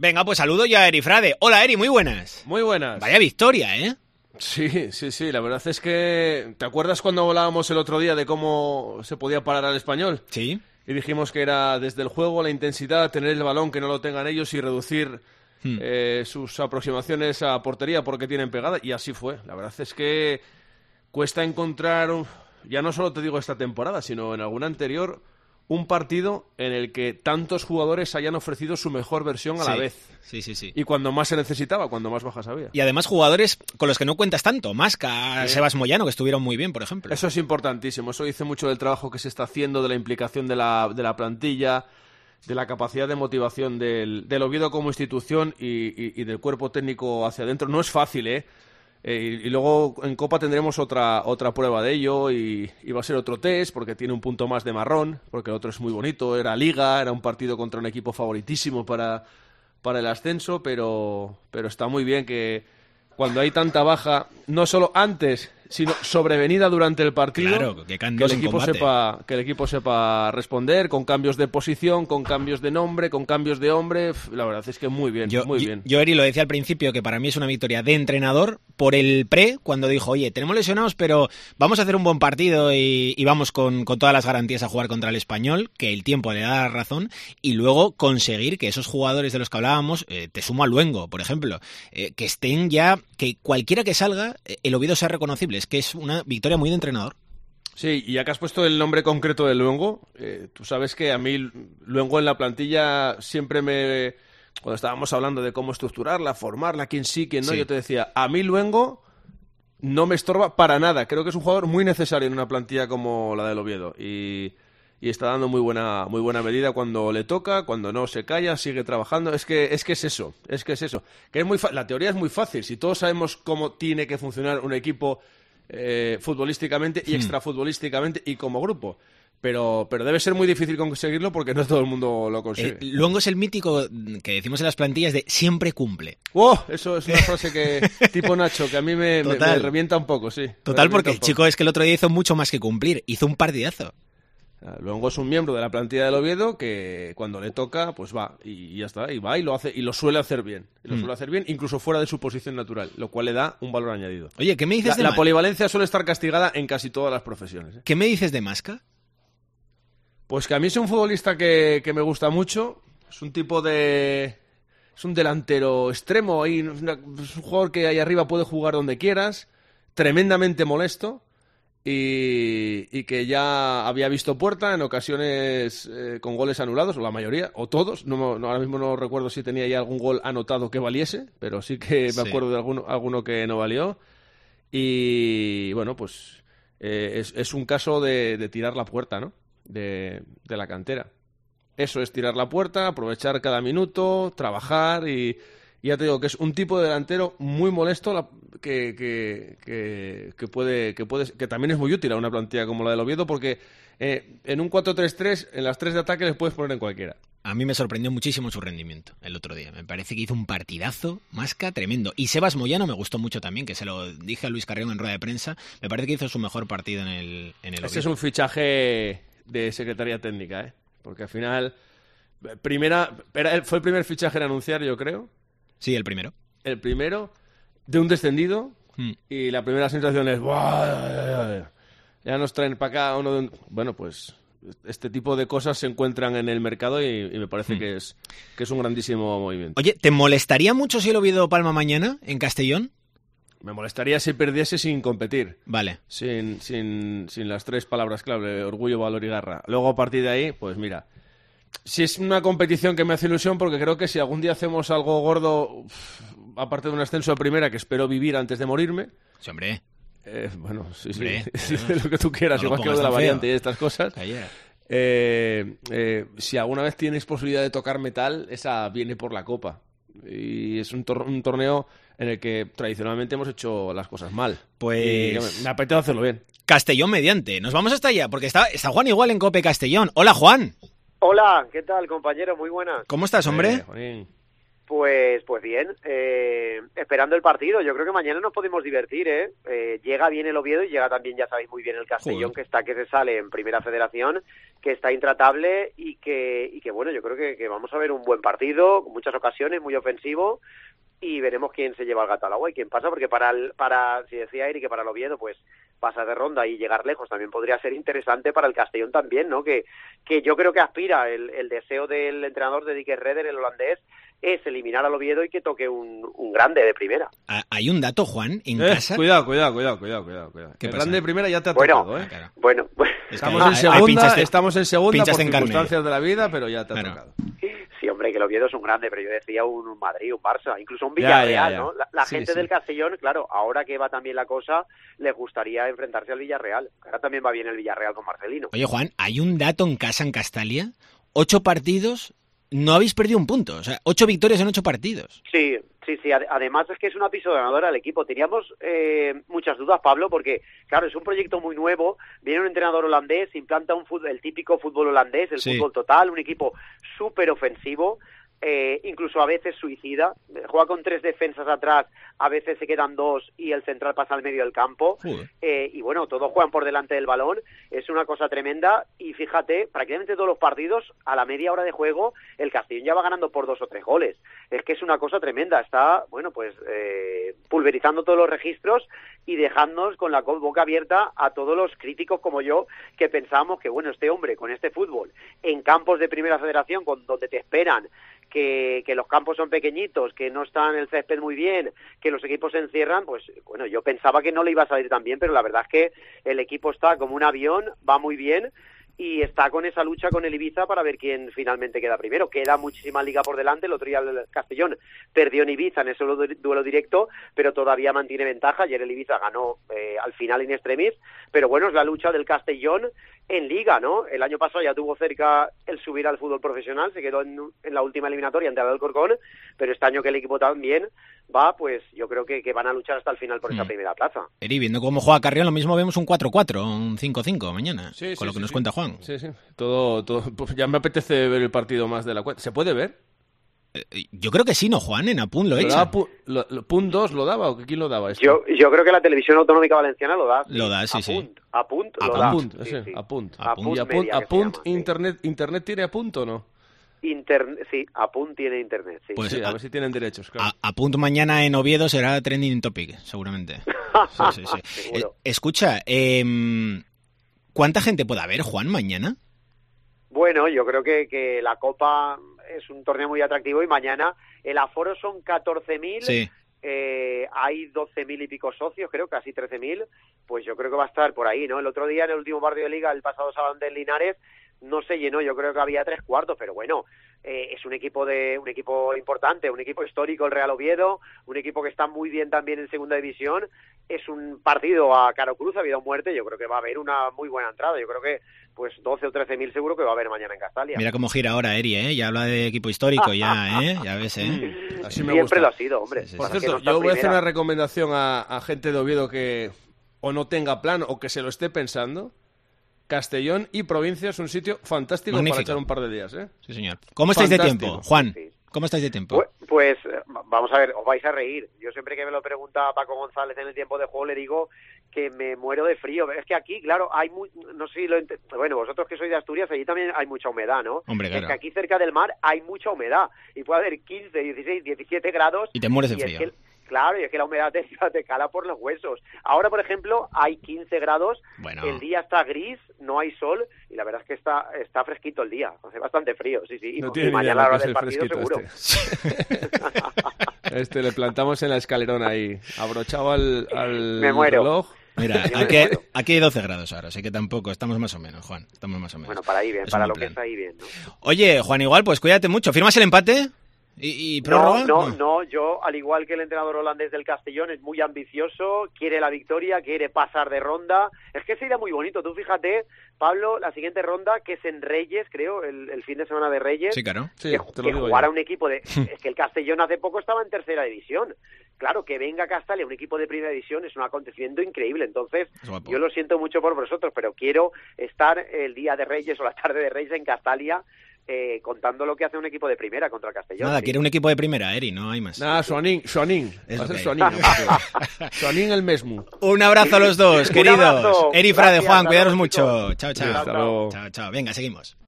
Venga, pues saludo ya a Eri Frade. Hola, Eri, muy buenas. Muy buenas. Vaya victoria, ¿eh? Sí, la verdad es que... ¿Te acuerdas cuando hablábamos el otro día de cómo se podía parar al Español? Sí. Y dijimos que era desde el juego, la intensidad, tener el balón, que no lo tengan ellos y reducir sus aproximaciones a portería porque tienen pegada. Y así fue. La verdad es que cuesta encontrar, ya no solo te digo esta temporada, sino en alguna anterior, un partido en el que tantos jugadores hayan ofrecido su mejor versión a la vez. Sí. Y cuando más se necesitaba, cuando más bajas había. Y además jugadores con los que no cuentas tanto. Masca, Sebas Moyano, que estuvieron muy bien, por ejemplo. Eso es importantísimo. Eso dice mucho del trabajo que se está haciendo, de la implicación de la plantilla, de la capacidad de motivación del Oviedo como institución y del cuerpo técnico hacia adentro. No es fácil, ¿eh? Y luego en Copa tendremos otra prueba de ello y va a ser otro test porque tiene un punto más de marrón, porque el otro es muy bonito, era Liga, era un partido contra un equipo favoritísimo para el ascenso, pero está muy bien que cuando hay tanta baja, no solo antes, sino sobrevenida durante el partido, claro, que el equipo sepa responder con cambios de posición, con cambios de nombre, con cambios de hombre. La verdad es que muy bien. Yo, Eri, lo decía al principio, que para mí es una victoria de entrenador por el cuando dijo, oye, tenemos lesionados, pero vamos a hacer un buen partido y vamos con todas las garantías a jugar contra el Español, que el tiempo le da la razón, y luego conseguir que esos jugadores de los que hablábamos, te sumo a Luengo, por ejemplo, que estén ya, que cualquiera que salga, el Oviedo sea reconocible. Es que es una victoria muy de entrenador. Sí, y ya que has puesto el nombre concreto de Luengo, tú sabes que a mí Luengo en la plantilla siempre cuando estábamos hablando de cómo estructurarla, formarla, quién sí, quién no, sí. Yo te decía, a mí Luengo no me estorba para nada. Creo que es un jugador muy necesario en una plantilla como la del Oviedo. Y está dando muy buena medida cuando le toca, cuando no se calla, sigue trabajando. Es que es eso. Que la teoría es muy fácil. Si todos sabemos cómo tiene que funcionar un equipo futbolísticamente y extrafutbolísticamente y como grupo. Pero debe ser muy difícil conseguirlo porque no todo el mundo lo consigue. Luengo es el mítico que decimos en las plantillas de siempre cumple. ¡Oh! Eso es una frase que tipo Nacho, que a mí me revienta un poco, sí. Total, porque el chico es que el otro día hizo mucho más que cumplir. Hizo un partidazo. Luengo es un miembro de la plantilla del Oviedo que cuando le toca, pues va y ya está, y va y lo hace y lo suele hacer bien. Incluso fuera de su posición natural, lo cual le da un valor añadido. Oye, ¿qué me dices de la polivalencia suele estar castigada en casi todas las profesiones, ¿eh? ¿Qué me dices de Masca? Pues que a mí es un futbolista que me gusta mucho. Es un tipo de... Es un delantero extremo. Es un jugador que ahí arriba puede jugar donde quieras. Tremendamente molesto. Y que ya había visto puerta en ocasiones con goles anulados, o la mayoría, o todos. Ahora mismo no recuerdo si tenía ya algún gol anotado que valiese, pero sí que me acuerdo de alguno que no valió. Y bueno, pues es un caso de tirar la puerta, ¿no? De la cantera. Eso es tirar la puerta, aprovechar cada minuto, trabajar y ya te digo que es un tipo de delantero muy molesto que también es muy útil a una plantilla como la del Oviedo porque en un 4-3-3 en las 3 de ataque les puedes poner en cualquiera. A mí me sorprendió muchísimo su rendimiento el otro día. Me parece que hizo un partidazo, Masca, tremendo. Y Sebas Moyano me gustó mucho también, que se lo dije a Luis Carrión en rueda de prensa. Me parece que hizo su mejor partido en el Oviedo. Ese es un fichaje de Secretaría Técnica, ¿eh? Porque al final fue el primer fichaje en anunciar, yo creo. Sí, el primero. El primero de un descendido y la primera sensación es ¡buah! Ya nos traen para acá bueno, pues este tipo de cosas se encuentran en el mercado y me parece que es un grandísimo movimiento. Oye, ¿te molestaría mucho si el Oviedo palma mañana en Castellón? Me molestaría si perdiese sin competir. Vale. Sin las 3 palabras clave, orgullo, valor y garra. Luego, a partir de ahí, pues mira, si es una competición que me hace ilusión, porque creo que si algún día hacemos algo gordo, aparte de un ascenso a primera, que espero vivir antes de morirme... Sí, hombre. Bueno, sí, hombre, lo que tú quieras, no igual que lo de la variante y estas cosas. Si alguna vez tienes posibilidad de tocar metal, esa viene por la Copa. Y es un torneo en el que tradicionalmente hemos hecho las cosas mal. Pues... me apetece hacerlo bien. Castellón mediante. Nos vamos hasta allá, porque está Juan igual en Cope Castellón. Hola, Juan. Hola, ¿qué tal, compañero? Muy buenas. ¿Cómo estás, hombre? Juanín. Pues bien, esperando el partido. Yo creo que mañana nos podemos divertir, llega bien el Oviedo y llega también, ya sabéis muy bien, el Castellón, que se sale en Primera Federación, que está intratable y que bueno, yo creo que vamos a ver un buen partido, con muchas ocasiones, muy ofensivo, y veremos quién se lleva el gato al agua y quién pasa, porque si decía Eric que para el Oviedo, pues pasar de ronda y llegar lejos también podría ser interesante para el Castellón también, ¿no? Que yo creo que aspira, el deseo del entrenador de Dick Redder, el holandés, es eliminar al Oviedo y que toque un grande de primera. Hay un dato, Juan, en casa. Cuidado. El grande de primera ya te ha tocado, Bueno, estamos en segunda por circunstancias de la vida, pero ya te ha tocado. Sí, hombre, que el Oviedo es un grande, pero yo decía un Madrid, un Barça, incluso un Villarreal, ya. ¿No? La gente del Castellón, claro, ahora que va también la cosa, les gustaría enfrentarse al Villarreal. Ahora también va bien el Villarreal con Marcelino. Oye, Juan, hay un dato en casa en Castalia, 8 partidos, no habéis perdido un punto, o sea, 8 victorias en 8 partidos. Sí. Además es que es una ganadora al equipo. Teníamos muchas dudas, Pablo, porque, claro, es un proyecto muy nuevo. Viene un entrenador holandés, implanta el típico fútbol holandés, el fútbol total, un equipo súper ofensivo, incluso a veces suicida. Juega con 3 defensas atrás, a veces se quedan 2 y el central pasa al medio del campo. Y bueno, todos juegan por delante del balón. Es una cosa tremenda. Y fíjate, prácticamente todos los partidos, a la media hora de juego, el Castellón ya va ganando por 2 o 3 goles. Es que es una cosa tremenda. Está, bueno, pues pulverizando todos los registros y dejándonos con la boca abierta a todos los críticos como yo, que pensamos que, bueno, este hombre con este fútbol en campos de Primera Federación, donde te esperan, que los campos son pequeñitos, que no están el césped muy bien, que los equipos se encierran, pues bueno, yo pensaba que no le iba a salir tan bien, pero la verdad es que el equipo está como un avión, va muy bien y está con esa lucha con el Ibiza para ver quién finalmente queda primero. Queda muchísima liga por delante. El otro día el Castellón perdió en Ibiza en ese duelo directo, pero todavía mantiene ventaja. Ayer el Ibiza ganó al final in extremis, pero bueno, es la lucha del Castellón en liga, ¿no? El año pasado ya tuvo cerca el subir al fútbol profesional, se quedó en la última eliminatoria ante el Alcorcón, pero este año que el equipo también va, pues yo creo que van a luchar hasta el final por esa primera plaza. Eri, viendo cómo juega Carrión, lo mismo vemos un 4-4, un 5-5 mañana, con lo que nos cuenta Juan. Sí. Todo, pues ya me apetece ver el partido más de la cuenta. ¿Se puede ver? Yo creo que sí, ¿no, Juan? En Apun lo echan. ¿Punt 2 lo daba o quién lo daba esto? Yo creo que la Televisión Autonómica Valenciana lo da. Lo da, sí. Apunt lo da. Apunt, Internet tiene Apunt o no? Sí, Apunt tiene Internet, sí. Pues a ver si tienen derechos, claro. Apunt mañana en Oviedo será trending topic, seguramente. Sí. Escucha, ¿cuánta gente puede haber, Juan, mañana? Bueno, yo creo que la Copa es un torneo muy atractivo y mañana el aforo son 14.000. Sí. Hay 12.000 y pico socios, creo, casi 13.000. Pues yo creo que va a estar por ahí, ¿no? El otro día en el último partido de Liga, el pasado sábado en Linares, no se llenó, yo creo que había 3/4, pero bueno, es un equipo importante, un equipo histórico, el Real Oviedo, un equipo que está muy bien también en segunda división. Es un partido a caro cruz, a vida o muerte. Yo creo que va a haber una muy buena entrada. Yo creo que pues 12 o 13.000 seguro que va a haber mañana en Castalia. Mira cómo gira ahora Eri, ya habla de equipo histórico, ya ves, Así me siempre gusta. Lo ha sido, hombre. Por cierto, yo voy a hacer una recomendación a gente de Oviedo que o no tenga plan o que se lo esté pensando. Castellón y provincia es un sitio fantástico. Magnífico. Para echar un par de días, ¿eh? Sí, señor. ¿Cómo estáis de tiempo, Juan? ¿Cómo estáis de tiempo? Pues vamos a ver, os vais a reír. Yo siempre que me lo pregunta Paco González en el tiempo de juego le digo que me muero de frío. Es que aquí, claro, hay no sé si bueno, vosotros que sois de Asturias, allí también hay mucha humedad, ¿no? Hombre, claro. Es que aquí cerca del mar hay mucha humedad y puede haber 15, 16, 17 grados. Y te mueres de frío. Claro, y es que la humedad te cala por los huesos. Ahora, por ejemplo, hay 15 grados, el día está gris, no hay sol, y la verdad es que está fresquito el día, hace bastante frío, sí. No y mañana a la hora del partido seguro. Le plantamos en la escalerona ahí, abrochado al reloj. Mira, aquí hay 12 grados ahora, así que tampoco, estamos más o menos, Juan, estamos más o menos. Bueno, para ahí bien, para lo que está ahí bien, ¿no? Oye, Juan, igual, pues cuídate mucho, ¿firmas el empate? ¿Y prórroga? No, yo, al igual que el entrenador holandés del Castellón, es muy ambicioso, quiere la victoria, quiere pasar de ronda. Es que sería muy bonito. Tú fíjate, Pablo, la siguiente ronda, que es en Reyes, creo, el fin de semana de Reyes. Sí, claro. Que jugara un equipo de... Es que el Castellón hace poco estaba en tercera división. Claro, que venga Castalia, un equipo de primera división, es un acontecimiento increíble. Entonces, yo lo siento mucho por vosotros, pero quiero estar el día de Reyes o la tarde de Reyes en Castalia contando lo que hace un equipo de primera contra el Castellón. Nada, quiere un equipo de primera, Eri, no hay más. Nada, Soanín. Va a ser Soanín. Soanín el mesmo. Un abrazo a los dos, queridos. Abrazo. Eri Frade, Gracias, Juan, cuidaros chicos. mucho. Chao, chao. Hasta luego. Chao, chao. Venga, seguimos.